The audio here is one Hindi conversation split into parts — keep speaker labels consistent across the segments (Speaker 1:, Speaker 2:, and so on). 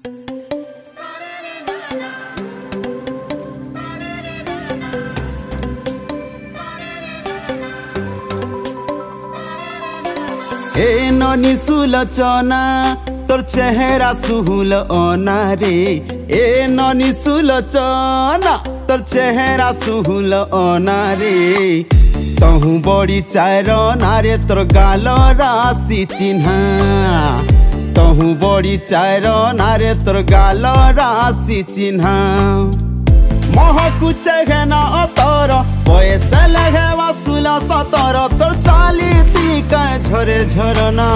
Speaker 1: ए ननी सुलोचना तोर चेहरा सुहुल ओना रे। ए ननी सुलोचना तोर चेहरा सुहुल ओना रे। तहु बड़ी चायर नारे तोर गाल राशि चिन्हा। तहु बड़ी चायर नारे तोर गाल राशि चिन्हा। महकु चेहना अतर बयस लगे वासुला सतर। तोर चाली तीका झरे झरना।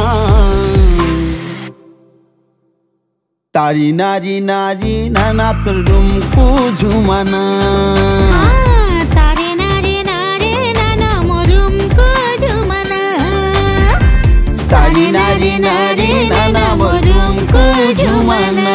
Speaker 1: तारी नारी नारी नाना तोर रुमकु झुमाना।
Speaker 2: तारी नारी नारी नाना मोरुमकु झुमाना।
Speaker 1: तारी नारी नारी नाना मोरुमकु झुमाना।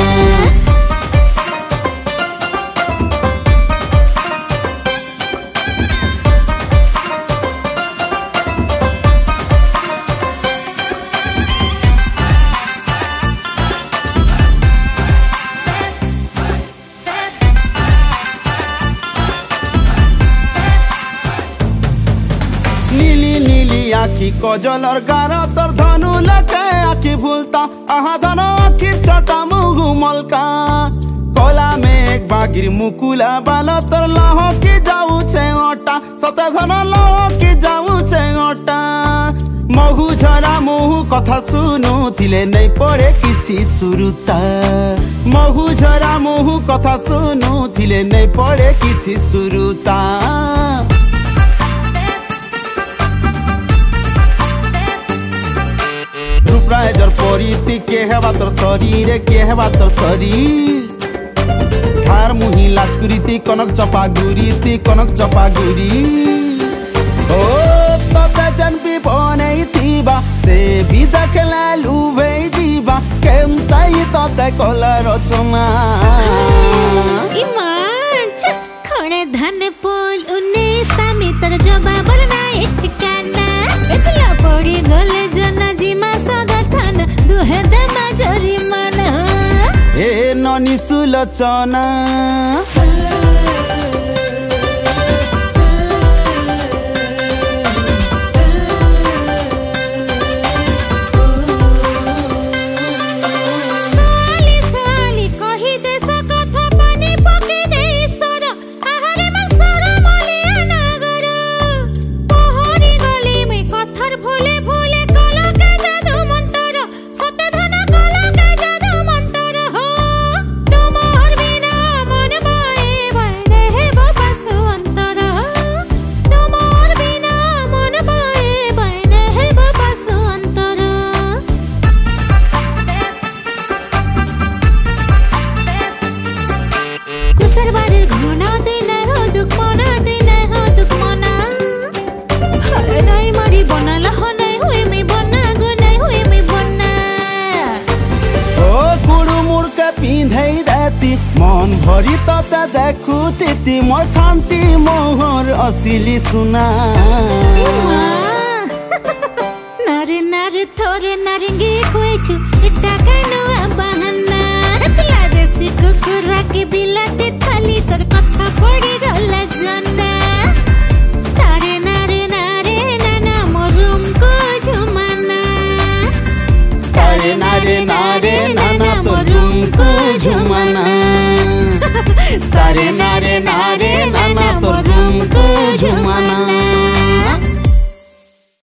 Speaker 1: आखी कजलर गारा तोर धनु लखे आखी भूलता। आहा धन आखी चटा मुहु मलका। कला मेघ बागिर मुकुला बाल तोर लह की जाऊ छे ओटा। सते धन लह की जाऊ छे ओटा। महु झरा मुहु कथा सुनु थिले नहीं पड़े किछि सुरुता। महु झरा मुहु कथा सुनु थिले नहीं पड़े किछि सुरुता। प्रायजर परीति के हेबा तोर शरीर के हेबा तोर शरीर। धार मुही लाजकुरीति कनक चपा गुरीति कनक चपा गुरी। ओ तते जन भी बनै थिबा से भी देखला लुभै दिबा। केमताई तते कला रचना।
Speaker 2: इमान खणे धन पोल उन्ने सामी तर जवाब नाइ ठिकाना। एकला पड़ी गले जना जिमा सदा थान दुहे दमा जरिमाना।
Speaker 1: ए ननी सुलोचना मन भरी तते देखु तिति मोर खान्ति मोहर असिली सुना।
Speaker 2: नारे नारे थोरे नारिंगी खुएछु इटा कानो बहाना। तला देसी कुकुरा के बिलाती थाली तोर कथा पड़ी गला जना। तारे नारे नारे नाना मोरुमकु झुमाना।
Speaker 1: तारे नारे नारे नाना मोरुमकु झुमाना। तारे नारे नारे नाना तोर रुमकु झुमाना।